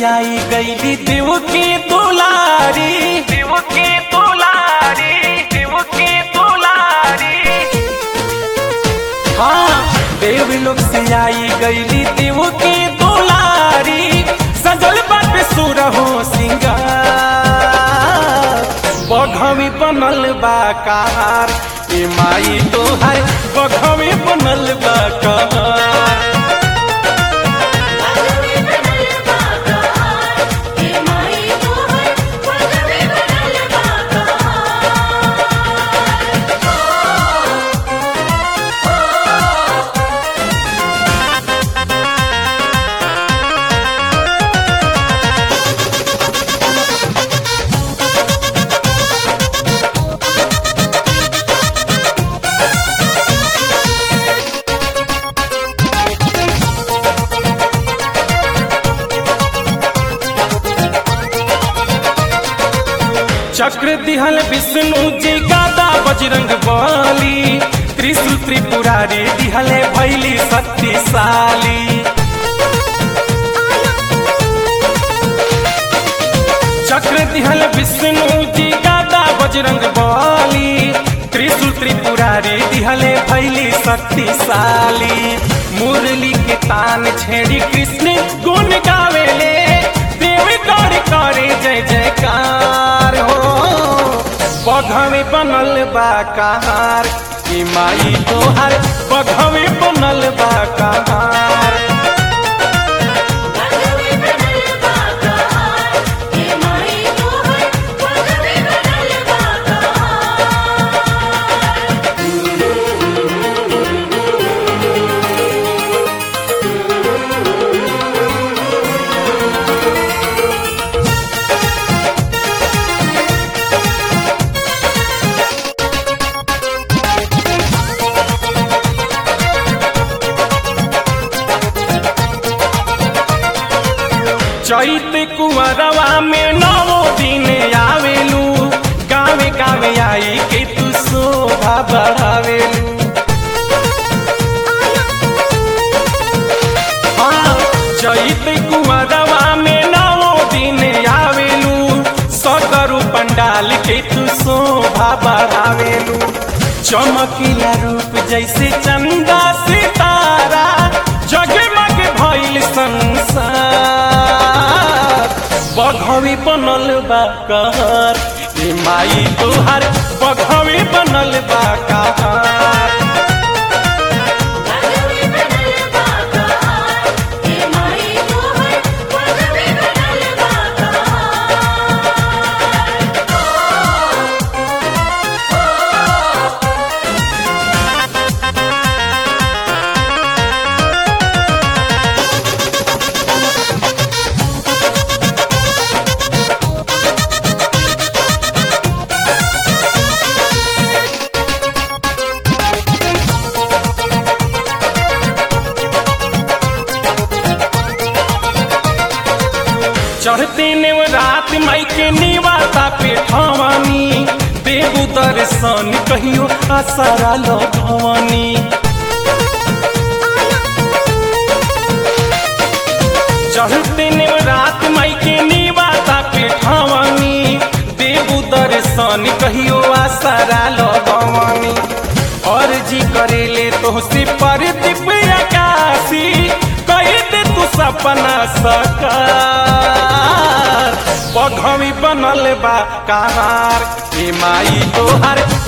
आई गईली देव की दुलारी, देव की दुलारी, देव की दुलारी। हाँ, देव लोग से आई गईली देव की दुलारी, सजल बाटे सुरहो सिंगार, बघवी बनल बा कार, ए माई तोहार बघवी बनल बा कार। चक्र दिहल विष्णु जी गादा बजरंग बली, त्रिशूल त्रिपुरारी दिहले भैली शक्तिशाली। चक्र दिहल विष्णु जी गादा बजरंग बली, त्रिशूल त्रिपुरारी दिहले भैली शक्तिशाली। मुरली के तान छेड़ी कृष्ण गुण गावेले, देवी गौरी करे जय जयकार हो, बघवी बनल बा कार, ए माई तोहार बघवी बनल बा कार। चैत कुंवरवा में नवो दिन आवेलू, गावे गावे आई के तू शोभा बढ़ावेलू। हाँ, चैत कुंवरवा में नवो दिन आवेलू, सगरु पंडाल के तू शोभा बढ़ावेलू। चमकीला रूप जैसे चंदा सितारा, जगमग भइल संसार, बघवी बनल बा कार, ए माई तोहार बघवी बनल बा कार। चढ़ते नेवरात माई के निवाता पे ठवानी, देव दर्शन कहियो आसरा लगवानी। चढ़ते नेवरात माई के निवाता पे ठवानी, देव दर्शन कहियो आसरा लगवानी। अर्जी करेले तोहसे परदीप आकाशी, कही दे तू सपना साकार, बघवी बनल बा कार, ए माई तोहार